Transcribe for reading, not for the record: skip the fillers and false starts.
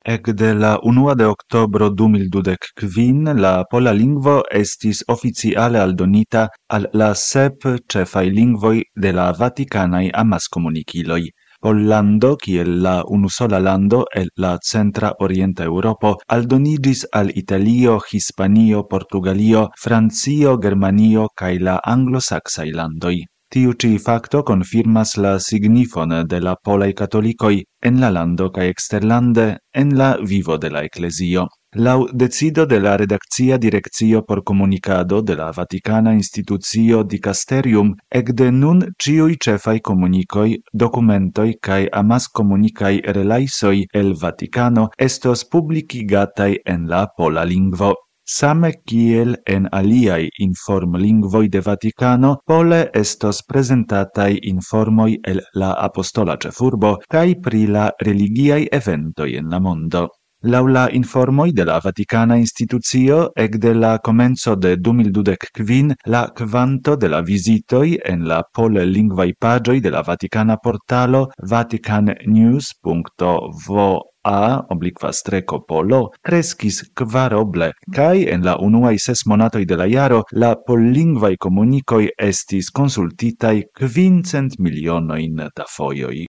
Ecde la 1 de oktobro 2025 la pola lingvo estis oficiale aldonita al la 7 cefai lingvoi de la Vaticanai amaskomunikiloi. Pollando, kiel la unusola lando el la centra orienta Europo, aldonigis al Italio, Hispanio, Portugalio, Francio, Germanio cae la anglosaxai landoi. Tiu ci facto confirmas la signifon de la polai catolicoi en la lando cae exterlande en la vivo de la Ecclesio. Lau decido de la redaccia directio por comunicado de la Vaticana Institutio Dicasterium, ecde nun ciui cefai comunicoi, documentoi cae amas comunicai relaisoi el Vaticano estos publicigatai en la pola lingvo. Same kiel en aliai inform lingvoi de Vaticano, pole estos presentatai informoi el la apostola cefurbo cae pri la religiai eventoi en la mondo. Lau la informoi de la Vaticana Institutio, ecde la comenzo de 2025, la quanto de la visitoi en la pole lingvai pagioi de la Vaticana portalo vaticannews.va/polo crescis kvaroble, cae en la unuai 6 monatoi de la jaro la pollingvai comunicoi estis consultitai 500 milionoin da foioi.